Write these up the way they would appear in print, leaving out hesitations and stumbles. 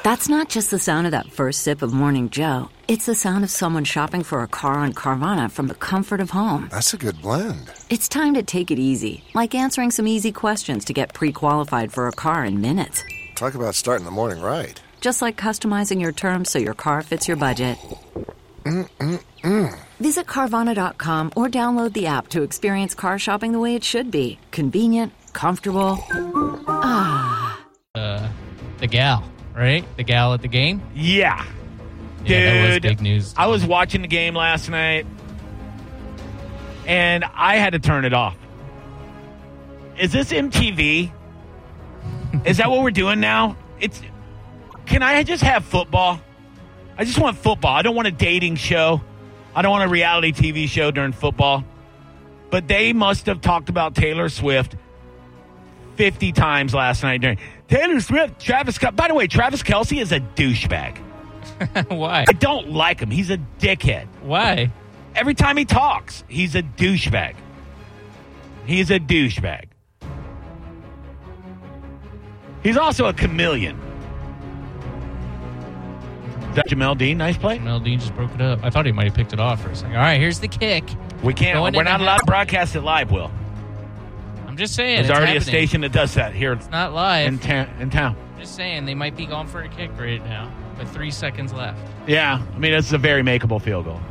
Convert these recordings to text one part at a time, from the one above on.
That's not just the sound of that first sip of Morning Joe. It's the sound of someone shopping for a car on Carvana from the comfort of home. That's a good blend. It's time to take it easy, like answering some easy questions to get pre-qualified for a car in minutes. Talk about starting the morning right. Just like customizing your terms so your car fits your budget. Visit Carvana.com or download the app to experience car shopping the way it should be. Convenient, comfortable. The gal, right? The gal at the game? Yeah. Yeah, Dude, that was big news. I was watching the game last night, and I had to turn it off. Is this MTV? Is that what we're doing now? Can I just have football? I just want football. I don't want a dating show. I don't want a reality TV show during football. But they must have talked about Taylor Swift 50 times last night during Taylor Swift, Travis Kelce. By the way, Travis Kelce is a douchebag. Why? I don't like him. He's a dickhead. Why? Every time he talks, he's a douchebag. He's a douchebag. He's also a chameleon. Is that Jamel Dean? Nice play. Jamel Dean just broke it up. I thought he might have picked it off for a second. All right, here's the kick. We can't. We're not allowed to broadcast it live, Will. I'm just saying. There's already happening. a station that does that here. It's not live. In town. Just saying, they might be going for a kick right now with 3 seconds left. Yeah, I mean, it's a very makeable field goal.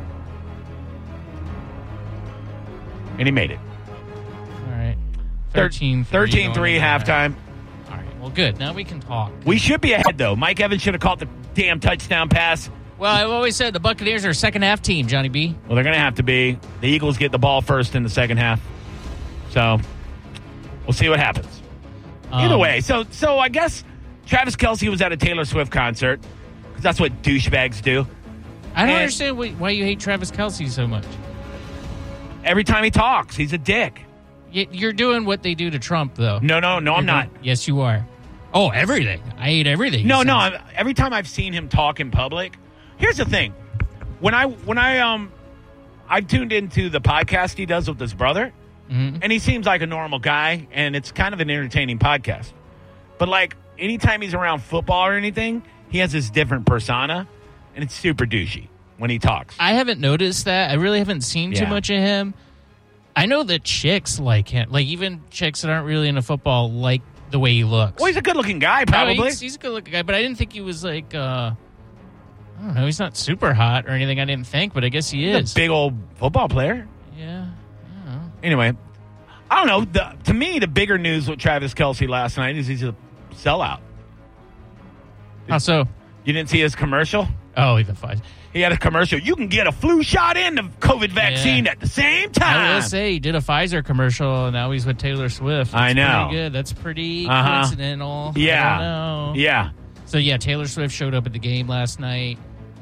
And he made it. All right. 13-3 halftime. All right, well, good. Now we can talk. We should be ahead, though. Mike Evans should have caught the damn touchdown pass. Well, I've always said the Buccaneers are a second-half team, Johnny B. Well, they're going to have to be. The Eagles get the ball first in the second half. So, we'll see what happens. Either way, so I guess Travis Kelce was at a Taylor Swift concert, because that's what douchebags do. I don't understand why you hate Travis Kelce so much. Every time he talks, he's a dick. You're doing what they do to Trump, though. No, I'm not. Yes, you are. Oh, everything. I hate everything. No. Every time I've seen him talk in public, here's the thing. When I've tuned into the podcast he does with his brother, and he seems like a normal guy, and it's kind of an entertaining podcast. But, like, anytime he's around football or anything, he has this different persona, and it's super douchey when he talks. I haven't noticed that. I really haven't seen too much of him. I know that chicks like him. Like, even chicks that aren't really into football like the way he looks. Well, he's a good-looking guy, probably. No, he's a good-looking guy, but I didn't think he was, like, I don't know. He's not super hot or anything, I didn't think, but I guess he is. He's a big old football player. Yeah. I don't know. Anyway, I don't know. To me, the bigger news with Travis Kelce last night is he's a sellout. How so? You didn't see his commercial? Oh, even fine. He had a commercial. You can get a flu shot and the COVID vaccine at the same time. I will say, he did a Pfizer commercial, and now he's with Taylor Swift. That's I know. Pretty good. That's pretty coincidental. Yeah. I don't know. Yeah. So, yeah, Taylor Swift showed up at the game last night.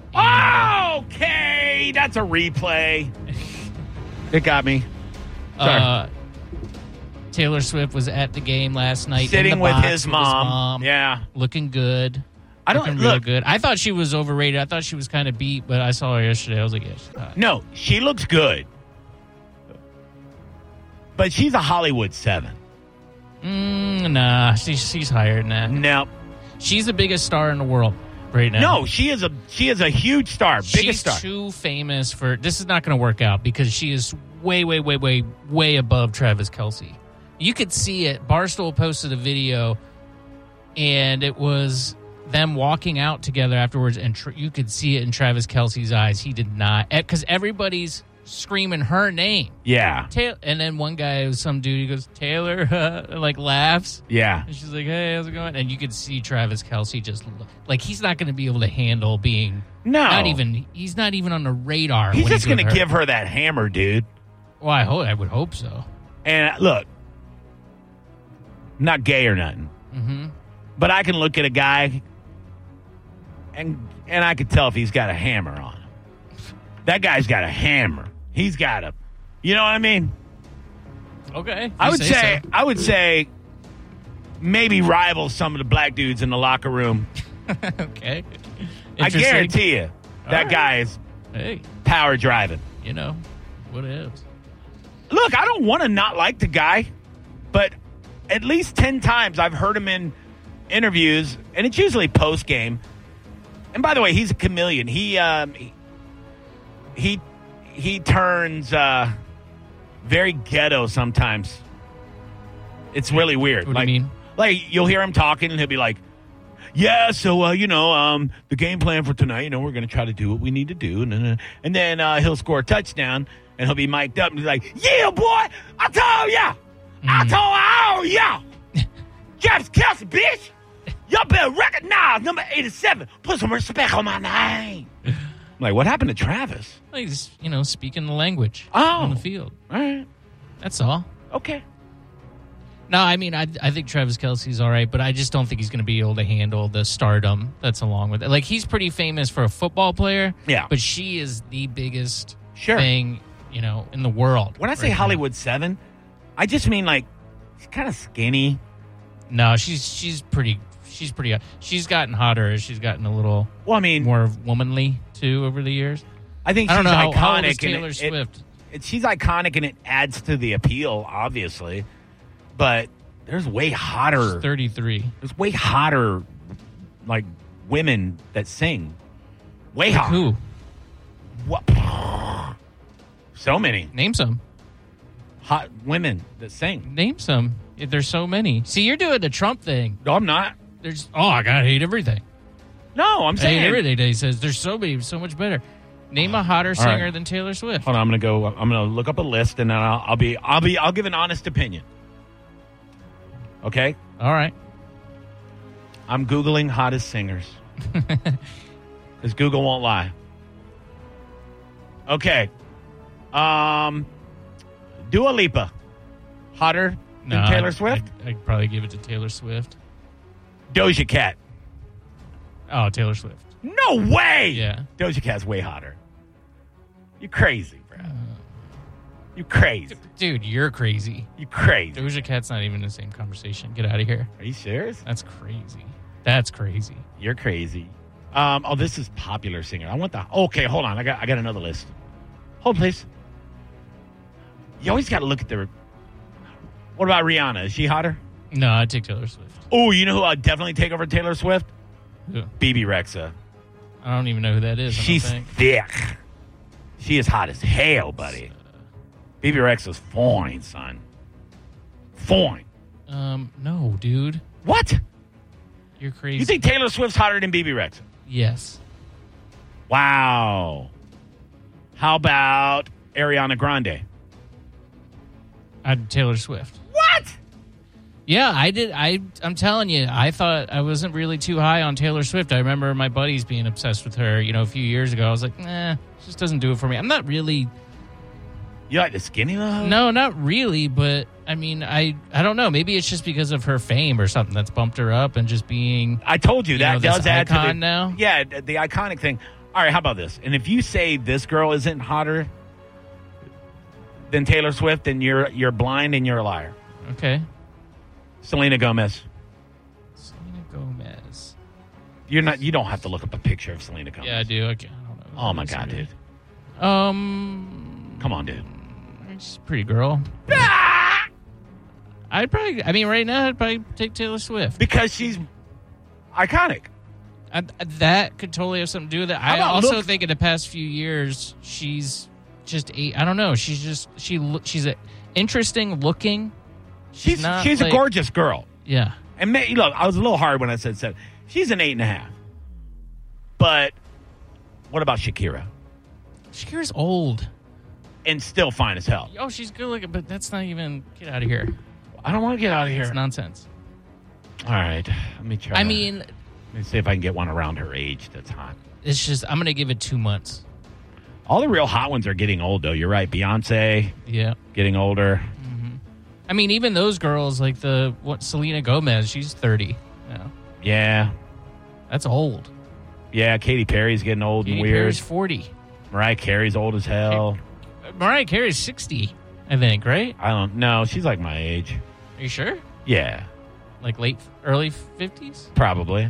Okay. That's a replay. It got me. Sorry. Taylor Swift was at the game last night. Sitting in the with box his mom. Yeah. Looking good. Looking real good. I thought she was overrated. I thought she was kind of beat, but I saw her yesterday. I was like, yeah, she's hot. No, she looks good. But she's a Hollywood 7. Nah, she's higher than that. No. She's the biggest star in the world right now. No, she is a huge star. Biggest star. She's too famous for... This is not going to work out because she is way, way, way, way, way above Travis Kelce. You could see it. Barstool posted a video, and it was them walking out together afterwards, and you could see it in Travis Kelce's eyes. He did not... Because everybody's screaming her name. Yeah. And then one guy, some dude, he goes, Taylor, like laughs. Yeah. And she's like, hey, how's it going? And you could see Travis Kelce just, like, he's not going to be able to handle being... No. He's not even on the radar. He's just going to give her that hammer, dude. Well, I would hope so. And look, not gay or nothing. Mm-hmm. But I can look at a guy and I can tell if he's got a hammer on him. That guy's got a hammer. He's got a, you know what I mean? Okay. I would say maybe rival some of the black dudes in the locker room. Okay. I guarantee you that guy is power driving. You know, what it is. Look, I don't want to not like the guy, but at least 10 times I've heard him in interviews, and it's usually post-game, And by the way, he's a chameleon. He turns very ghetto sometimes. It's really weird. What do you mean? Like, you'll hear him talking, and he'll be like, yeah, so, the game plan for tonight, we're going to try to do what we need to do. And then he'll score a touchdown, and he'll be mic'd up, and he's like, yeah, boy, I told ya. I told all ya. Travis Kelce, bitch. Y'all better recognize number 87. Put some respect on my name. I'm like, what happened to Travis? Well, he's, speaking the language Oh. on the field. All right. That's all. Okay. No, I mean, I think Travis Kelce's all right, but I just don't think he's going to be able to handle the stardom that's along with it. Like, he's pretty famous for a football player. Yeah. But she is the biggest Sure. thing, in the world. When I say right now. Hollywood 7, I just mean, like, she's kind of skinny. No, she's pretty. She's gotten hotter as she's gotten a little Well, I mean, more womanly too over the years. I think I she's don't know how old iconic. is Taylor Swift. She's iconic, and it adds to the appeal, obviously. But there's way hotter. She's 33. There's way hotter, like, women that sing. Way hotter. Who? What? So many Name some. hot women that sing. Name some. There's so many. See, you're doing the Trump thing. No, I'm not. I gotta hate everything. No, I'm I saying hate everything. He says there's so much better. Name a hotter singer than Taylor Swift. Hold on, I'm gonna look up a list, and then I'll give an honest opinion. Okay, All right. I'm Googling hottest singers because Google won't lie. Okay, Dua Lipa, hotter than Taylor Swift. I'd probably give it to Taylor Swift. Doja Cat. Oh, Taylor Swift. No way. Yeah. Doja Cat's way hotter. You crazy, bro. You crazy. Dude, you're crazy. You crazy. Doja Cat's not even in the same conversation. Get out of here. Are you serious? That's crazy. That's crazy. You're crazy. This is popular singer. I want the. Okay, hold on. I got another list. Hold, please. You always got to look at the. What about Rihanna? Is she hotter? No, I'd take Taylor Swift. Oh, you know who I'd definitely take over Taylor Swift? Who? BB Rexa. I don't even know who that is. She's I don't think. thick. She is hot as hell, buddy. BB Rexa's fine, son. Fine. No, dude. What? You're crazy. You think Taylor Swift's hotter than BB Rexa? Yes. Wow. How about Ariana Grande? Taylor Swift. What? Yeah, I did. I'm telling you, I thought I wasn't really too high on Taylor Swift. I remember my buddies being obsessed with her, a few years ago. I was like, nah, she just doesn't do it for me. I'm not really. You like the skinny love? No, not really. But I mean, I don't know. Maybe it's just because of her fame or something that's bumped her up and just being. I told you that this does add to the icon now. Yeah, the iconic thing. All right, how about this? And if you say this girl isn't hotter than Taylor Swift, then you're blind and you're a liar. Okay. Selena Gomez. Selena Gomez. You don't have to look up a picture of Selena Gomez. Yeah, I do. I don't know. Oh my god, dude. Come on, dude. She's a pretty girl. Right now, I'd probably take Taylor Swift. Because she's iconic. That could totally have something to do with it. I also think in the past few years, she's just I don't know. She's an interesting looking. She's a gorgeous girl. Yeah. And look, I was a little hard when I said 7. She's an 8.5. But what about Shakira? Shakira's old. And still fine as hell. Oh, she's good looking, but that's not even. Get out of here. I don't want to get out of here. It's nonsense. All right. Let me try. I mean, let me see if I can get one around her age that's hot. It's just, I'm going to give it 2 months. All the real hot ones are getting old, though. You're right. Beyonce. Yeah. Getting older. I mean, even those girls, like Selena Gomez, she's 30 now. Yeah. That's old. Yeah, Katy Perry's getting old and weird. Perry's 40. Mariah Carey's old as hell. Mariah Carey's 60, I think, right? I don't know. She's like my age. Are you sure? Yeah. Like early 50s? Probably.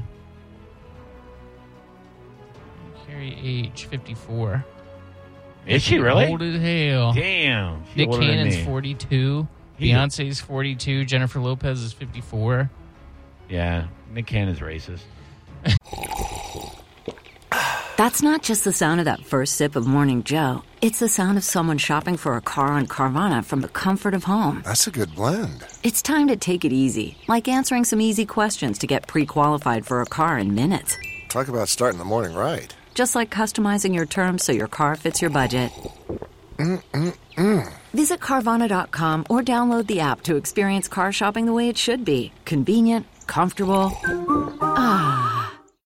Carey age 54. Is she really? Old as hell. Damn. Nick Cannon's 42. Beyonce's 42. Jennifer Lopez is 54. Yeah. Nick Cannon's racist. That's not just the sound of that first sip of Morning Joe. It's the sound of someone shopping for a car on Carvana from the comfort of home. That's a good blend. It's time to take it easy, like answering some easy questions to get pre-qualified for a car in minutes. Talk about starting the morning right. Just like customizing your terms so your car fits your budget. Visit Carvana.com or download the app to experience car shopping the way it should be. Convenient, comfortable.